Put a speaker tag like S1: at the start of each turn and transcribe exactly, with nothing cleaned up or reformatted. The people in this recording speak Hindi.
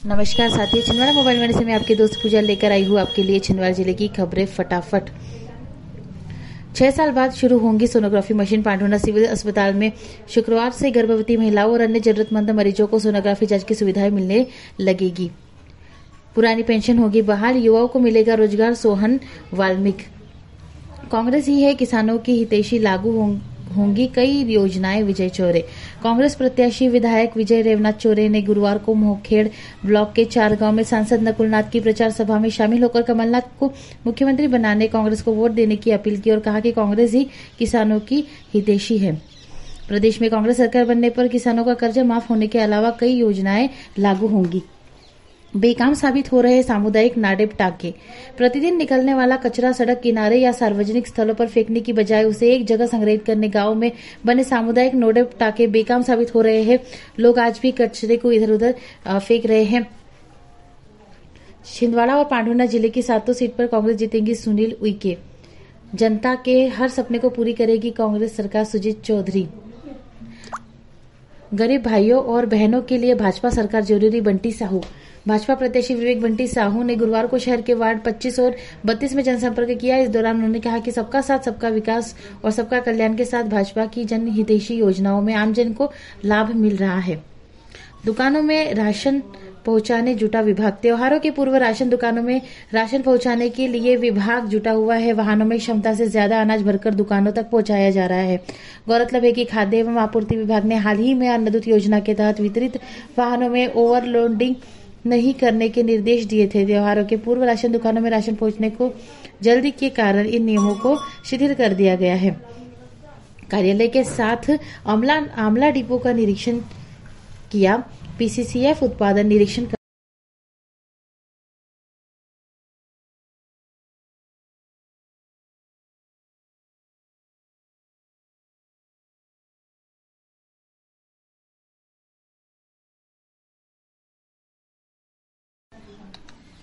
S1: नमस्कार साथियों, छिंदवाड़ा मोबाइल मंडी से मैं आपकी दोस्त पूजा लेकर आई हूँ आपके लिए छिंदवाड़ा जिले की खबरें फटाफट। छह साल बाद शुरू होंगी सोनोग्राफी मशीन। पांडुना सिविल अस्पताल में शुक्रवार से गर्भवती महिलाओं और अन्य जरूरतमंद मरीजों को सोनोग्राफी जांच की सुविधाएं मिलने लगेगी। पुरानी पेंशन होगी बहाल, युवाओं को मिलेगा रोजगार। सोहन वाल्मीकि। कांग्रेस ही है किसानों की हितैषी, लागू होंगी कई योजनाएं। विजय चौरे। कांग्रेस प्रत्याशी विधायक विजय रेवनाथ चौरे ने गुरुवार को मोहखेड़ ब्लॉक के चार गांव में सांसद नकुलनाथ की प्रचार सभा में शामिल होकर कमलनाथ को मुख्यमंत्री बनाने कांग्रेस को वोट देने की अपील की और कहा कि कांग्रेस ही किसानों की हितैषी है। प्रदेश में कांग्रेस सरकार बनने पर किसानों का कर्जा माफ होने के अलावा कई योजनाएं लागू होंगी। बेकाम साबित हो रहे सामुदायिक नाडेप टाके। प्रतिदिन निकलने वाला कचरा सड़क किनारे या सार्वजनिक स्थलों पर फेंकने की बजाय उसे एक जगह संग्रहित करने गांव में बने सामुदायिक नाडेप टाके बेकाम साबित हो रहे हैं। लोग आज भी कचरे को इधर उधर फेंक रहे हैं। छिंदवाड़ा और पांडुना जिले की सातों सीट पर कांग्रेस जीतेंगी। सुनील उइके। जनता के हर सपने को पूरी करेगी कांग्रेस सरकार। सुजीत चौधरी। गरीब भाइयों और बहनों के लिए भाजपा सरकार जरूरी। बंटी साहू। भाजपा प्रत्याशी विवेक बंटी साहू ने गुरुवार को शहर के वार्ड पच्चीस और बत्तीस में जनसंपर्क किया। इस दौरान उन्होंने कहा कि सबका साथ सबका विकास और सबका कल्याण के साथ भाजपा की जन हितैषी योजनाओं में आमजन को लाभ मिल रहा है। दुकानों में राशन पहुंचाने जुटा विभाग। त्योहारों के पूर्व राशन दुकानों में राशन पहुंचाने के लिए विभाग जुटा हुआ है। वाहनों में क्षमता से ज्यादा अनाज भरकर दुकानों तक पहुंचाया जा रहा है। गौरतलब है कि खाद्य एवं आपूर्ति विभाग ने हाल ही में अन्नदूत योजना के तहत वितरित वाहनों में ओवरलोडिंग नहीं करने के निर्देश दिए थे। त्योहारों के पूर्व राशन दुकानों में राशन पहुंचने को जल्दी के कारण इन नियमों को शिथिल कर दिया गया है। कार्यालय के साथ आमला आमला डिपो का निरीक्षण किया। पीसीसीएफ उत्पादन निरीक्षण